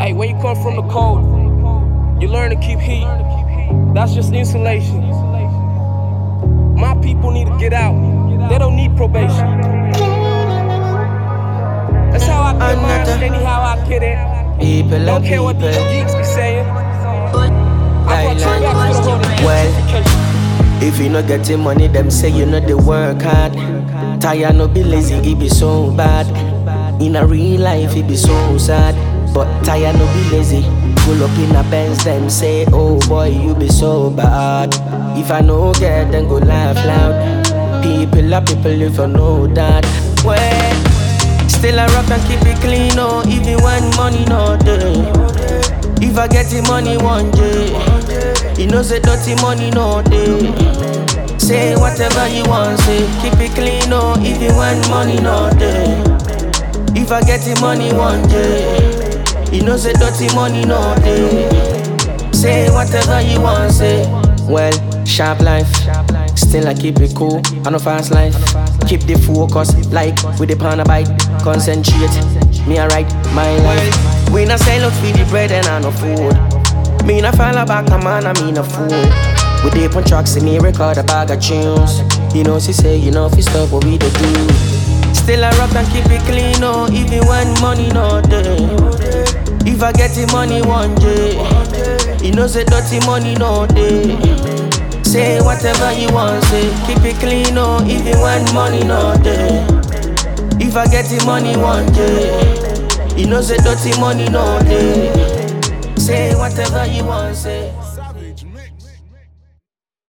Hey, when you come from the cold, you learn to keep heat. That's just insulation. My people need to get out. They don't need probation. That's how I get mine, anyhow I get it. Don't care what these geeks be saying. Well, if you not getting money, them say you know they work hard. Tired no be lazy, it be so bad. In a real life, it be so sad. But tired no be lazy. Pull up in a Benz, them say, oh boy, you be so bad. If I no get, then go laugh loud. People are people if I know that. Well, still I rock and keep it clean, oh, even when money not there. If I get the money one day, you know say dirty money no day. Say whatever you want, say keep it clean, oh, even when money not there. If I get the money one day, you know say dirty money no day. Say whatever you want, say. Well, sharp life, still I keep it cool, I no fast life. Keep the focus, like with the pan a bite. Concentrate, me a write my life. We not sell out for the bread and I no food. Me not fall back a man, I mean a fool. We deep on tracks, see me record a bag of tunes. You know she say, you know if you stop what we do. Still I rock and keep it clean, oh, even when money not there. If I get the money one day, you know say dirty money no day. Say whatever you want, say keep it clean, oh, even when money not there. If I get the money one day, you know say dirty money no day. Say whatever you want, say.